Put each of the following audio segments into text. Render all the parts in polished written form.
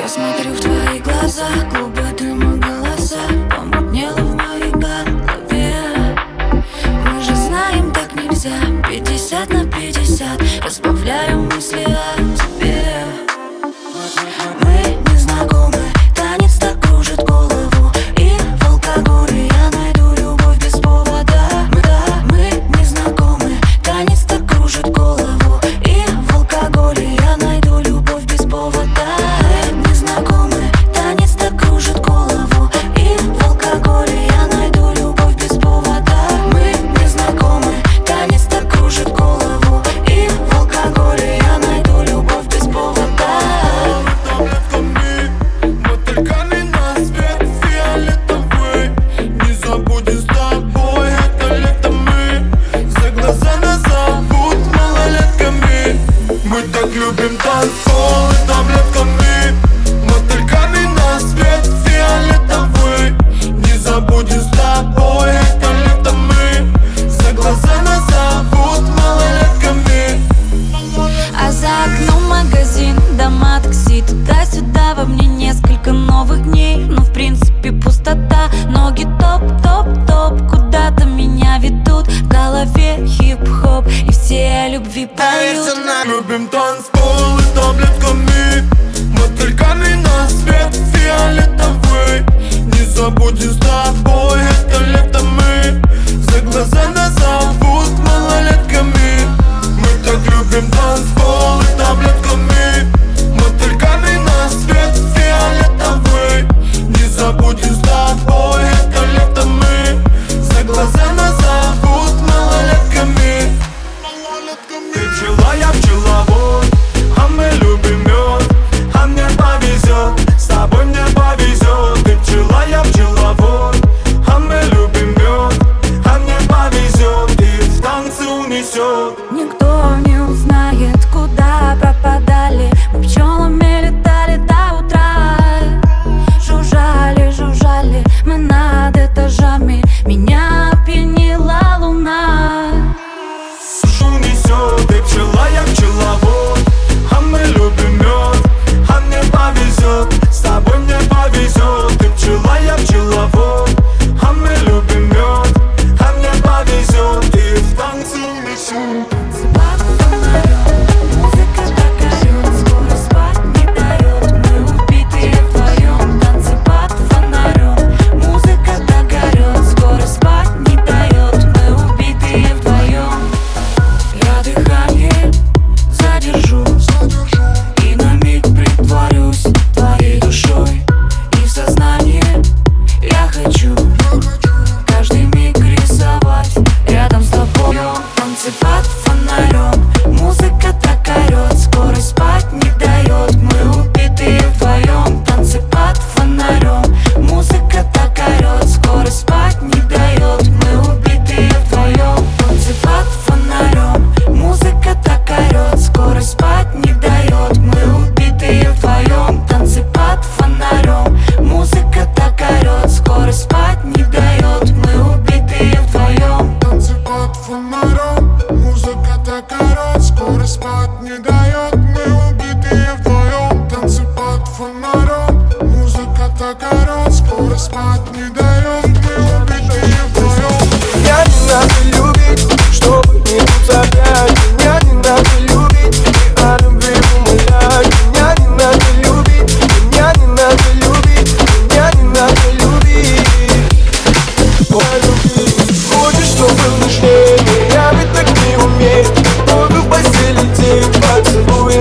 смотрю в твои глаза, клубы дыма, голоса, помутнело в моей голове. Мы же знаем, так нельзя, 50/50, разбавляю мысли о тебе. Мы не знакомы, танец так кружит голову, и в алкоголе я найду любовь без повода. Мы не знакомы, танец так кружит голову, и в алкоголе я найду любовь без повода. Мы не знакомы, танец так кружит голову, и в алкоголе я найду любовь без повода. Мы не знакомы, танец так кружит голову, и в алкоголе я найду любовь без повода. Мотыльками на свет фиолетовый, не забудем с тобой это лето мы. За глаза нас зовут малолетками, мы так любим танцпол и таблетками. Мотыльками на свет фиолетовый, не забудем с тобой это лето мы. За глаза нас зовут малолетками. А за окном магазин, дома, такси, туда-сюда. Во мне несколько новых дней, но в принципе пустота. Ноги топ-топ-топ, куда-то меня ведут. В голове хип-хоп, и все о любви поют. Любим танцпол и таблетками, мотыльками на свет фиолетовый, не забудем с тобой это лето мы. За глаза нас зовут малолетками, мы так любим танцпол и таблетками. Мотыльками на свет фиолетовый, не забудем с тобой это лето мы. За глаза нас зовут малолетками. Ты пчела, я пчеловод, а мы любим мед, а мне повезет, с тобой мне повезет. Ты пчела, я пчеловод, а мы любим мед, а мне повезет, и в танцы унесет. Никто не узнает, куда пропадали. Мы пчелами летали до утра. Жужжали, жужжали мы над этажами. Меня опьянила луна. Унесет, ты пчела, я пчеловод, а мы любим мед, а мне повезет, с тобой мне повезет. Ты пчела, я пчеловод, а мы любим мед, а мне повезет, и в танцы унесет. Под фонарем музыка так орёт, скоро спать не дает. Мы убитые вдвоем, танцы под фонарем. Музыка так орёт, скоро спать не дает. Мы убитые вдвоем. Я дыхание задержу и на миг притворюсь твоей душой. И в сознании я хочу каждый миг рисовать рядом с тобой. Танцы под фонарем, музыка так орёт, скоро спать не дает. Мы убитые вдвоем. Танцы под фонарем, музыка так орёт, скоро спать не дает. Мы убитые вдвоем. Танцы под фонарем, музыка так орёт, скоро спать не дает. Мы убитые вдвоем. Танцы под фонарем, музыка так орёт, скоро спать не дает. Мы убитые вдвоем. Танцы под фонарем, музыка так орёт, скоро спать не дает. Мы убитые вдвоем. Танцы под фонарем, музыка так орёт, скоро спать не дает. Мы убитые вдвоем. Меня не надо любить, чтобы не тут опять. Меня не надо любить и о любви умолять. Меня не надо любить, меня не надо любить, меня не надо любить. Полюби, хочешь, чтобы нежнее, я ведь так не умею. Много в постели день, поцелуй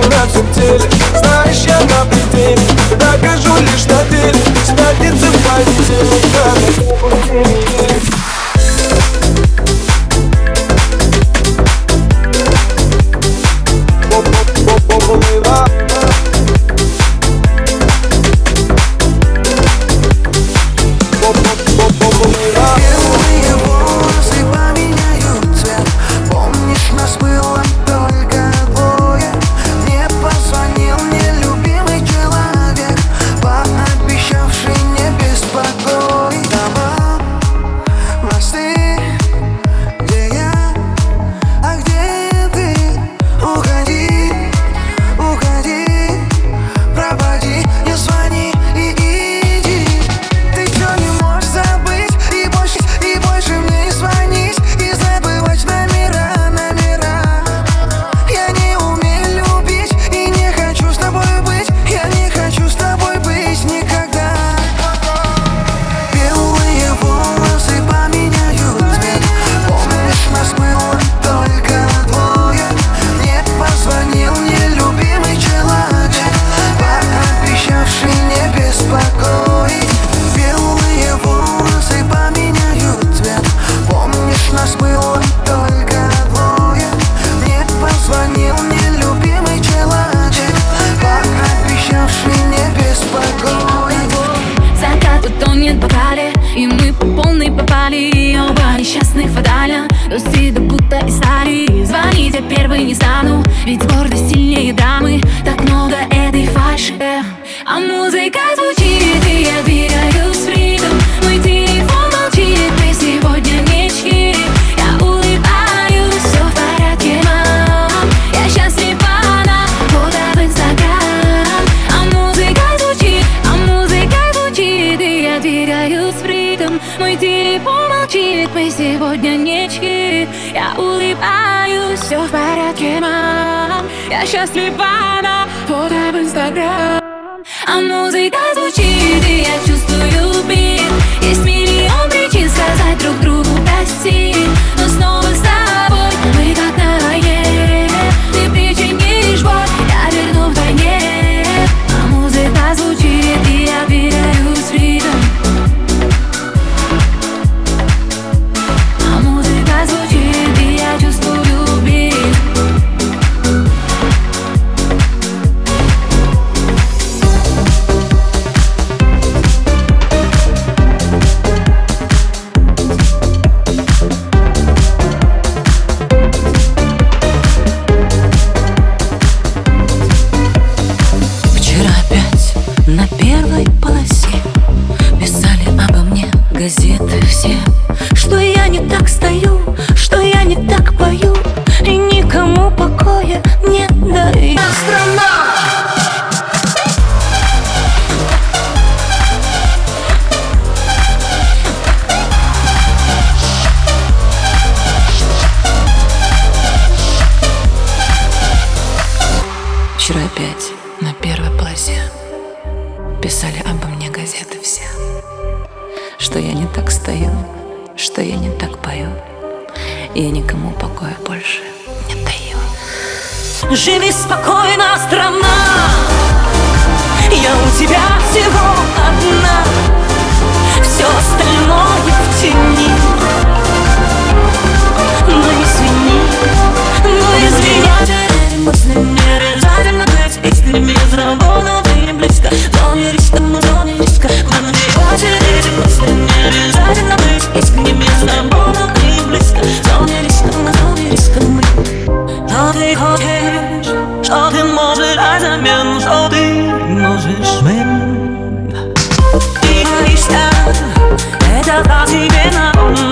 улыбаюсь. Все в порядке, мам, я счастлива на фото в Инстаграм. А музыка звучит, и я чувствую бит. Есть миллион причин сказать друг другу прости, но снова с тобой мы как на войне. Ты причинишь боль, я верну вдвойне. А музыка звучит, и я двигаюсь в ритм. А музыка звучит, и я чувствую бит. На первой полосе писали обо мне газеты все, что я не так стою, что я не так пою, и никому покоя не даю. Вчера опять на первой полосе писали обо мне газеты все, что я не так стою, что я не так пою, и я никому покоя больше не даю. Живи спокойно, страна, я у тебя всего одна, все остальное в тени. Ну извини, ну извини. Мысли не обязательно быть искренними, заработал ты близко. Зоне риска, мы зоне риска. Куда надевать эти мысли не обязательно быть искренними, заработал ты близко. Зоне риска, мы зоне риска. Что ты хочешь, что ты можешь дать взамен, что ты можешь мне. Ты боишься, это по тебе на ум.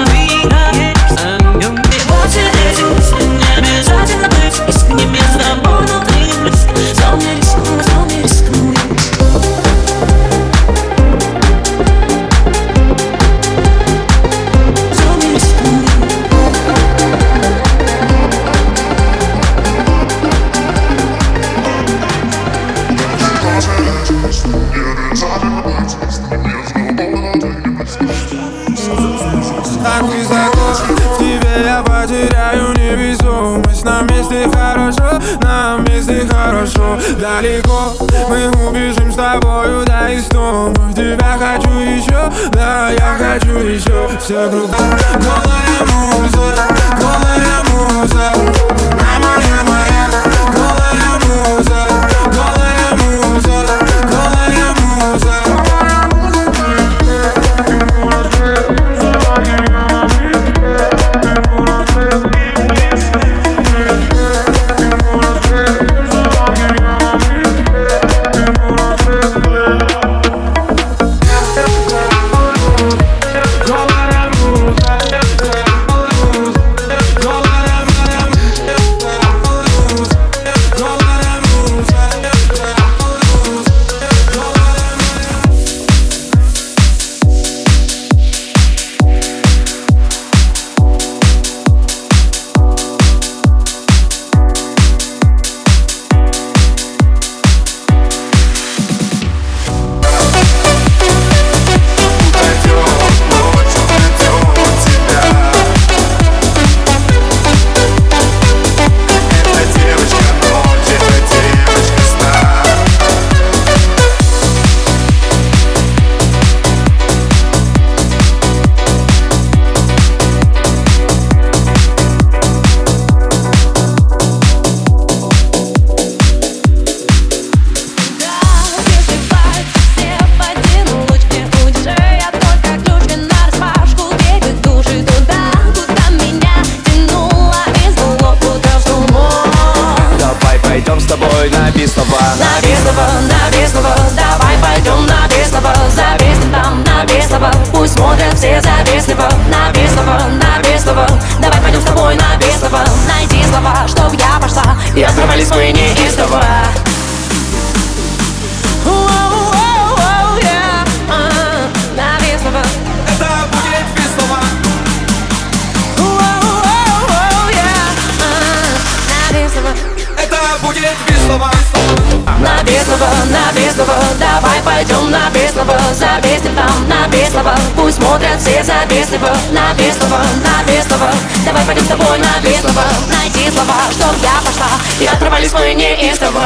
Эти мысли не обязательно быть искренними, заработал ты близко. Зоне риска, мы зоне риска. Так высоко, в тебе я потеряю невесомость. Нам вместе хорошо, нам вместе хорошо. Далеко мы убежим с тобою до истомы. Тебя хочу еще, да, я хочу еще. Все кругом голая муза, голая муза. Моя, моя, голая муза, голая муза, голая муза. И оставались мы неистово. Это будет Вислова. будет Вислова. На Вислова, давай пойдем на Вислова. Зависнем там на Вислова, пусть смотрят все за Вислова. На Вислова, давай пойдем с тобой на Вислова. Найди слова, чтоб я пошла, и оторвались мы неистово.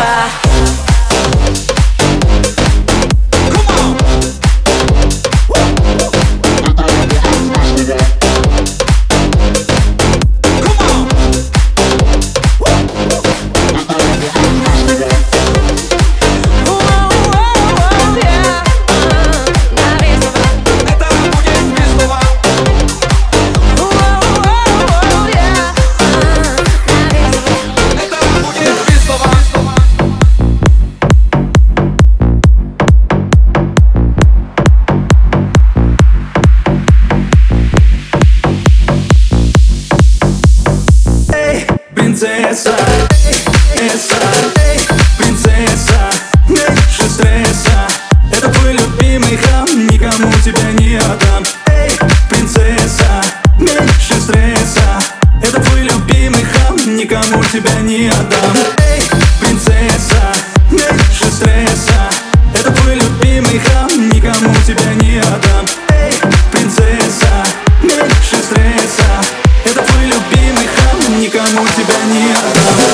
Принцесса, принцесса, меньше стресса. Это твой любимый хам, никому тебя не отдам. Эй, принцесса, меньше стресса. Это твой любимый хам, никому тебя не отдам. Эй, принцесса, меньше стресса. Это твой любимый хам, никому тебя не отдам. Эй, принцесса, меньше стресса. Это твой любимый хам, никому тебя не отдам.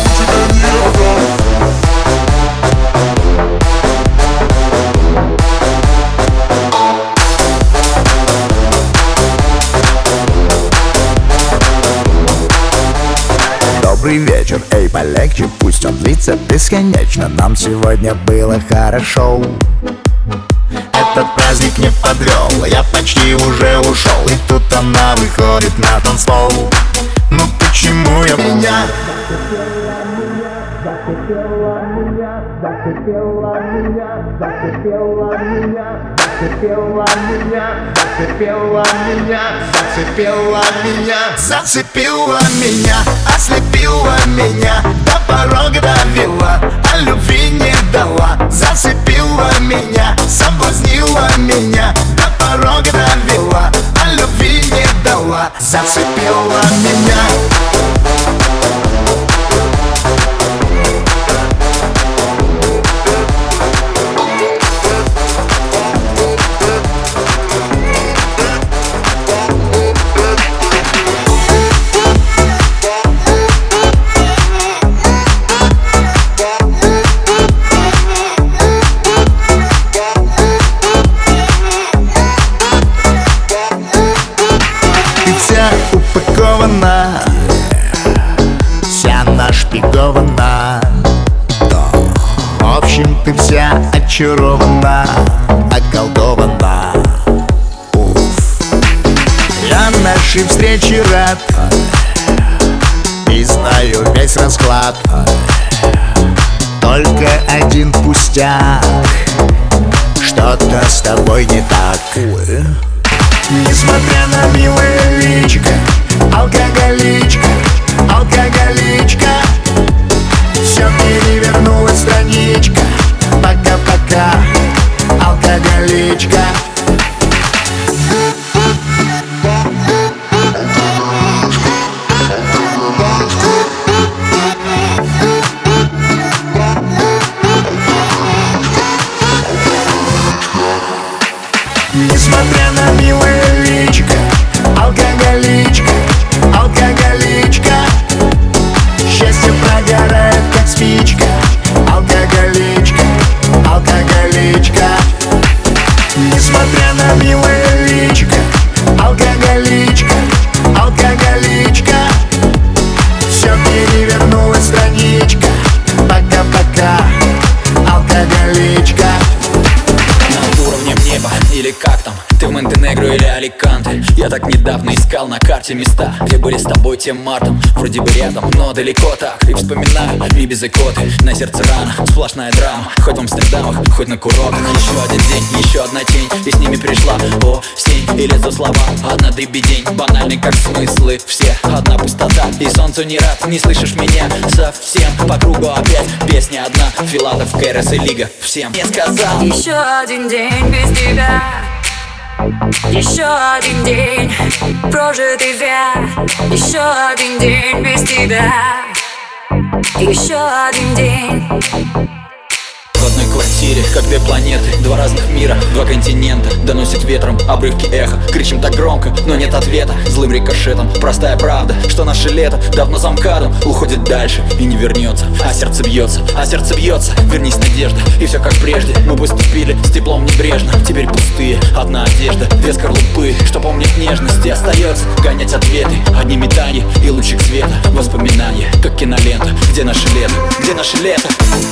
Добрый вечер, эй, полегче, пусть он длится бесконечно. Нам сегодня было хорошо. Этот праздник не подвел, я почти уже ушел. И тут она выходит на танцпол. Ну почему я меня? Зацепила меня, ослепила меня, до порога довела, а любви не дала. Зацепила меня, соблазнила меня, до порога довела, а любви не дала. Зацепила меня. Упакована, вся нашпигована. В общем, ты вся очарована, околдована. Уф. Я нашей встрече рад и знаю весь расклад. Только один пустяк, что-то с тобой не так. Несмотря на милое личико, алкоголичка, алкоголичка, все перевернулась страничка. Пока-пока, алкоголичка. Несмотря на милое личико, алкоголичка, алкоголичка, счастье прогорает, как спичка. Алкоголичка, алкоголичка. Несмотря на милое личико, алкоголичка, алкоголичка, все перевернулась страничка. Пока-пока, алкоголичка. Над уровнем неба или как там, ты в Монтенегро или Аликанте. Я так недавно искал на карте места, где были с тобой тем мартом. Вроде бы рядом, но далеко так. И вспоминаю Ибицы, коты, на сердце рана, сплошная драма. Хоть в Амстердамах, хоть на курортах. Еще один день, еще одна тень, и с ними пришла осень. И лезут слова, одна дребедень, банальный как смыслы все. Одна пустота, и солнцу не рад. Не слышишь меня совсем, по кругу опять песня одна. Филатов, Кэрос и Лига, всем я сказал. Еще один день без тебя, еще один день прожитый зря. Еще один день без тебя, Еще один день. В одной квартире, как две планеты, два разных мира, два континента. Доносит ветром обрывки эха. Кричим так громко, но нет ответа. Злым рикошетом, простая правда, что наше лето давно за МКАДом уходит дальше и не вернется. А сердце бьется, вернись, надежда. И все как прежде, мы поступили с теплом небрежно. Теперь пустые, одна одежда, две скорлупы, что помнит нежность. И остается гонять ответы, одни метания и лучик света. Воспоминания, как кинолента. Где наше лето, где наше лето?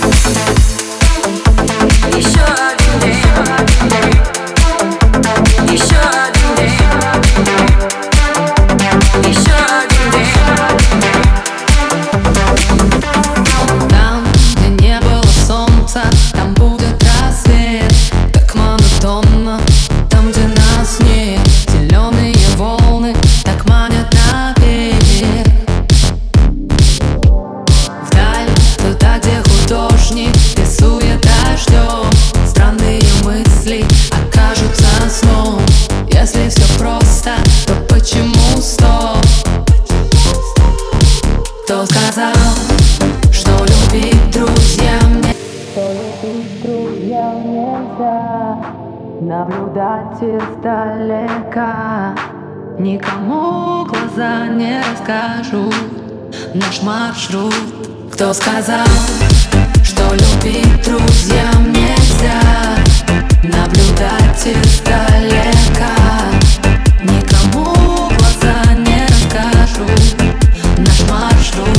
Еще один день. Еще один день. Еще один день. Там, где не было солнца, там будет рассвет. Так монотонно, там, где нас нет. Зеленые волны так манят наверх. Вдаль, туда, где художник рисует дождем. Странные мысли окажутся сном. Если все просто, то почему стоп? Кто сказал, что любить друзьям нельзя? Наблюдать издалека. Никому глаза не расскажут наш маршрут. Кто сказал, что любить друзьям нельзя? Наблюдать издалека. Никому глаза не расскажут наш маршрут.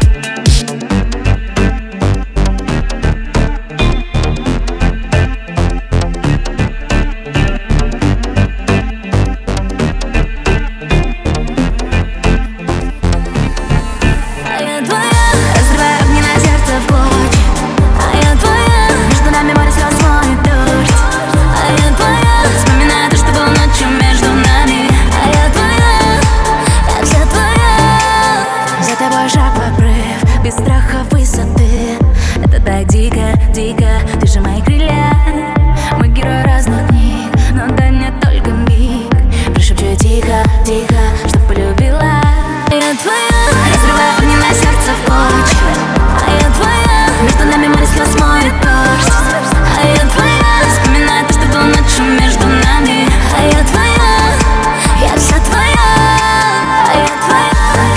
А я твоя, разрываю огни на сердце в клочья. А я твоя, между нами море слез, мой дождь. А я твоя, вспоминаю то, что было ночью между нами. А я твоя, я вся твоя. За тобой шаг в обрыв, без страха высоты. Это так дико, дико, ты же мои крылья. Мы герои разных книг, но дай мне только миг. Прошепчу тихо, тихо, чтоб полюбила. А я твоя, разрываю огни на сердце в клочья. А я твоя, между нами море слез, мой дождь. А я твоя, вспоминаю то, что было ночью между нами. А я твоя, я вся твоя. А я твоя.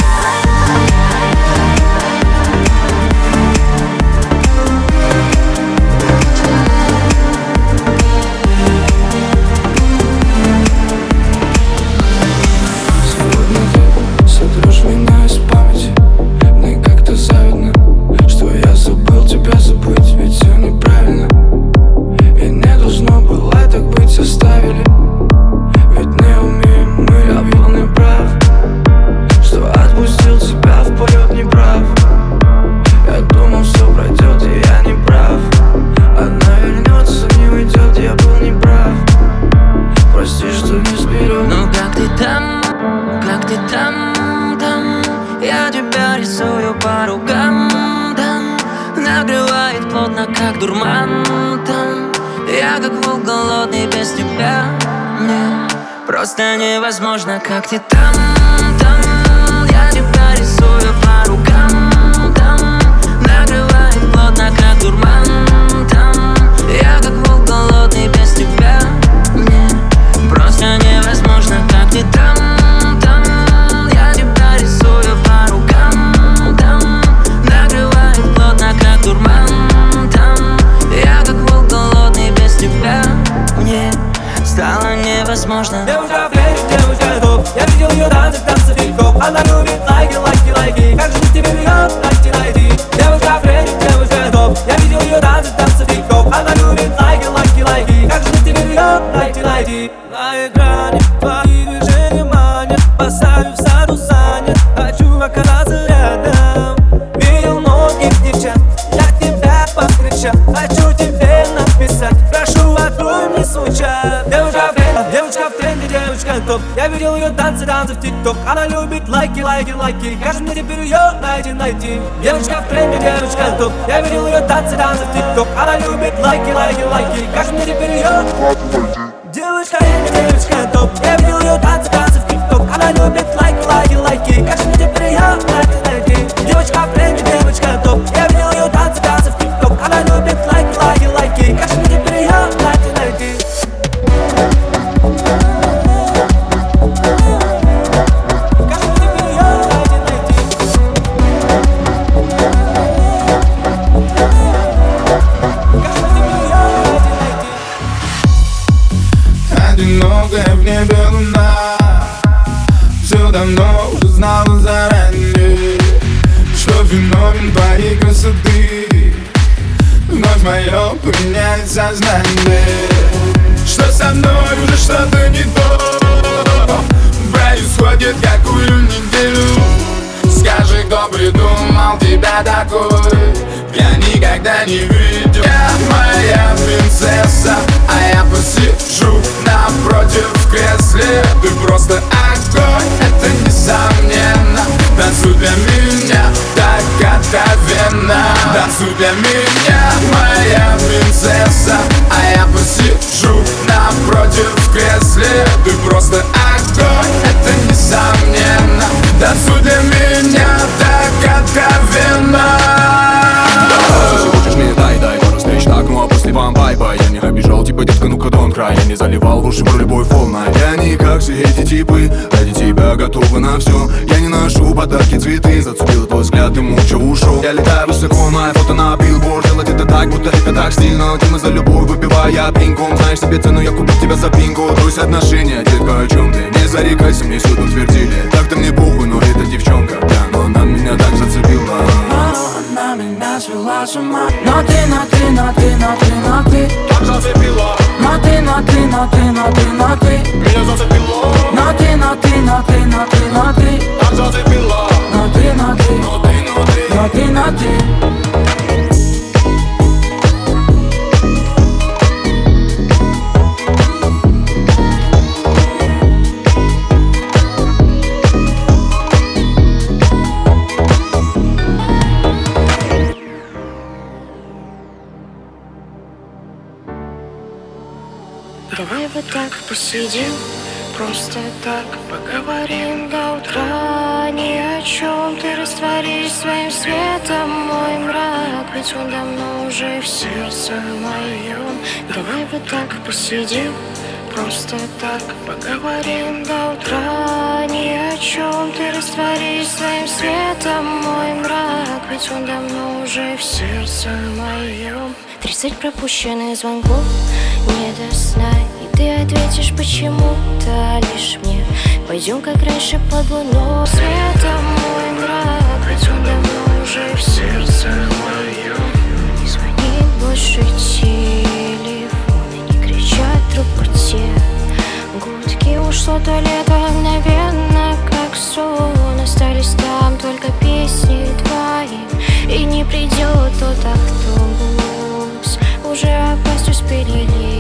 Сегодня ты сотрешь меня из памяти. Мне как-то завидно, что я забыл тебя забыть. Ведь все неправильно, и не должно было так быть. Оставили, ведь не умеем мы. Я был неправ, что отпустил тебя в полет, не прав. Я думал, все пройдет, и я не прав. Она вернется, не уйдет, я был неправ. Прости, что не сберег. Ну как ты там, там? Я тебя рисую по рукам, там. Накрывает плотно, как дурман, там. Я как волк голодный без тебя. Мне просто невозможно, как ты там. Я тебя рисую по рукам, там. Накрывает плотно, как дурман, там. Я как волк голодный без тебя. Мне просто невозможно, как ты там. Я тебя рисую по рукам, там. Накрывает плотно, как дурман, там. Я как волк голодный без тебя. Мне стало невозможно. Девушка флеш, девушка топ. Я видел ее танцы фиг-хоп. Она любит лайки. Как же мне тебе бьет, найти. Девушка флеш, девушка топ. Я видел ее танцы фиг-хоп. Она любит лайки. Как же мне тебе бьет, найти. На экране твои движения манят. Поставив в саду занят. Хочу оказаться рядом. Видел многих девчат, я тебя повстречал. Хочу тебе написать, прошу, открой мне свой чат. Девушка в тренде, девушка топ. Я видел ее танцы в тик-ток. Она любит лайки. Как же мне теперь ее найти. Девушка в тренде, девушка топ. Я видел ее танцы в тик-ток. Она любит лайки. Как же мне теперь ее девушка топ. Я видел ее танцы в тик-ток. Она любит лайки. Как же мне теперь ее найти. Девушка в тренде, девушка феномен твоей красоты вновь мое поменяет сознание. Что со мной уже что-то не то происходит какую неделю. Скажи, кто придумал тебя такой, я никогда не видел. Я моя принцесса, а я посижу напротив в кресле. Ты просто огонь, это несомненно. Танцуй для меня так откровенно. Танцуй для меня, моя принцесса, а я посижу напротив в кресле. Ты просто огонь, это несомненно. Танцуй для меня так откровенно. Если хочешь мне дай пару встреч так, ну а после вам бай-бай. Я не обижал, типа детка, ну-ка дон край. Я не заливал в уши про любовь волна. Я не как все эти типы, ради тебя готовы на все. Я не ношу подарки, цветы, зацепил твой взгляд, ты молча ушел. Я летаю высоко, мое фото на билборд. Делать это так, будто это так стильно. Ты мы за любовь выпивая пинком. Знаешь себе цену, я купил тебя за пинку. Брось отношения, детка, о чем ты? Не зарекайся, мне все тут твердили. Так-то мне похуй, но это девчонка, да, но она меня так зацепила. Она меня свела с ума. Но ты Так зацепила. но ты меня зацепила. Но ты Так зацепила. но ты. Давай вот так посидим, просто так поговорим до утра. Ни о чем ты растворись своим светом, мой мрак, ведь он давно уже в сердце моем. Давай вот так посидим, просто так поговорим до утра. Ни о чем ты растворись своим светом, мой мрак, ведь он давно уже в сердце моем. 30 пропущенных звонков, не до сна, и ты ответишь почему-то лишь мне. Пойдем как раньше под луной, светом мой мрак, ведь он давно уже в сердце моем. Не звонит больше телефон, и не кричат трубку те гудки. Ушло то лето мгновенно, как сон. Остались там только песни твои, и не придет тот автобус. Уже опасть успели